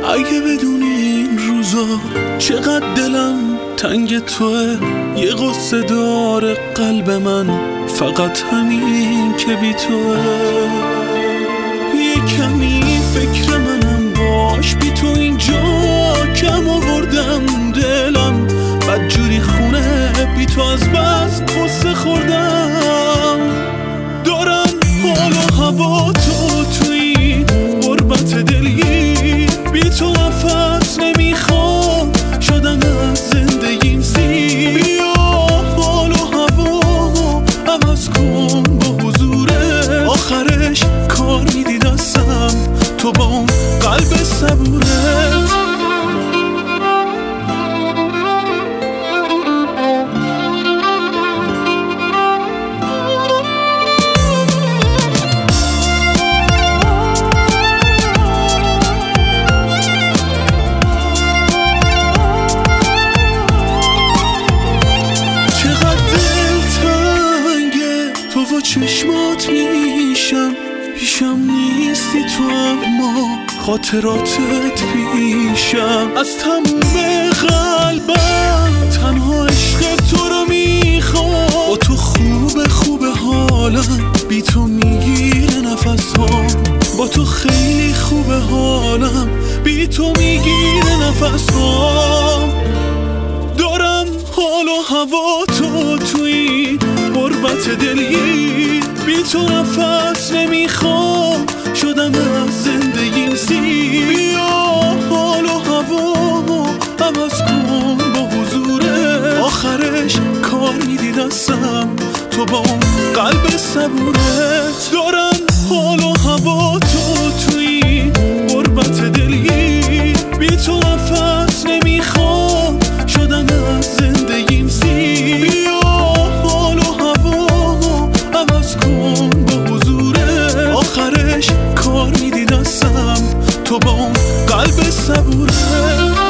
اگه بدونی این روزا چقدر دلم تنگ توه، یه قصه داره قلب من، فقط همین که بی توه. یه کمی فکر منم باش، بی تو اینجا کم آوردم دلم، بدجوری خونه بی تو از بس قصه خوردم. دارم حال و هوا تو این غربت دلی، بی تو نفس نمیخوام، شدم از زندگیم سیر. بیا حال و هوا عوض کن با حضوره، آخرش کار میدی دستم تو با اون قلب صبورت. چشمات پیشم نیستی تو، اما خاطراتت پیشم. از تموم قلبم تنها عشق تو رو میخوام، با تو خوبه حالم، بی تو میگیره نفسام. با تو خیلی خوبه حالم، بی تو میگیره نفسام. دارم حال و هوا تو این غربت دلی، بی تو نفس نمیخوام، شدم از زندگیم سیر. بیا حال و هوا عوض کن با حضوره، آخرش کار میدی دستم تو با اون قلب صبورت. دارم حال و هوا تو این غربت دلی، بی تو نفس نمیخوام، شدم از زندگیم سیر. بیا حال و هوا عوض کن با حضوره، آخرش کار میدی دستم تو با اون قلب صبورت.